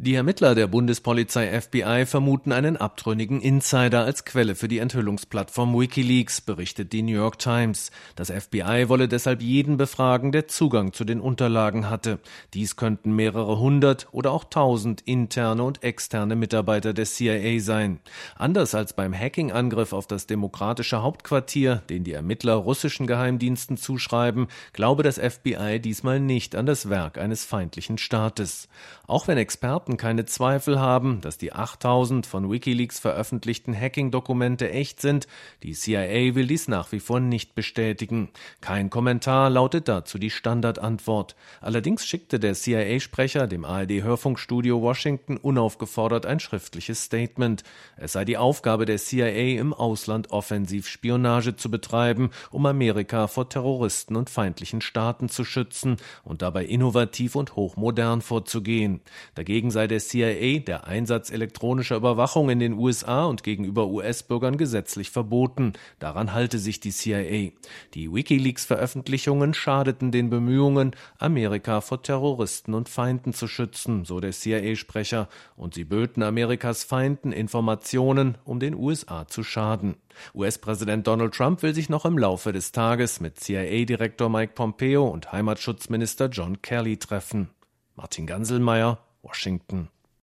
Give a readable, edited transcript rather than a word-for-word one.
Die Ermittler der Bundespolizei FBI vermuten einen abtrünnigen Insider als Quelle für die Enthüllungsplattform WikiLeaks, berichtet die New York Times. Das FBI wolle deshalb jeden befragen, der Zugang zu den Unterlagen hatte. Dies könnten mehrere hundert oder auch tausend interne und externe Mitarbeiter der CIA sein. Anders als beim Hacking-Angriff auf das demokratische Hauptquartier, den die Ermittler russischen Geheimdiensten zuschreiben, glaube das FBI diesmal nicht an das Werk eines feindlichen Staates. Auch wenn Experten keine Zweifel haben, dass die 8000 von WikiLeaks veröffentlichten Hacking-Dokumente echt sind, die CIA will dies nach wie vor nicht bestätigen. Kein Kommentar lautet dazu die Standardantwort. Allerdings schickte der CIA-Sprecher dem ARD-Hörfunkstudio Washington unaufgefordert ein schriftliches Statement. Es sei die Aufgabe der CIA, im Ausland offensiv Spionage zu betreiben, um Amerika vor Terroristen und feindlichen Staaten zu schützen und dabei innovativ und hochmodern vorzugehen. Dagegen sei der CIA der Einsatz elektronischer Überwachung in den USA und gegenüber US-Bürgern gesetzlich verboten. Daran halte sich die CIA. Die WikiLeaks-Veröffentlichungen schadeten den Bemühungen, Amerika vor Terroristen und Feinden zu schützen, so der CIA-Sprecher, und sie böten Amerikas Feinden Informationen, um den USA zu schaden. US-Präsident Donald Trump will sich noch im Laufe des Tages mit CIA-Direktor Mike Pompeo und Heimatschutzminister John Kelly treffen. Martin Ganselmeier, Washington.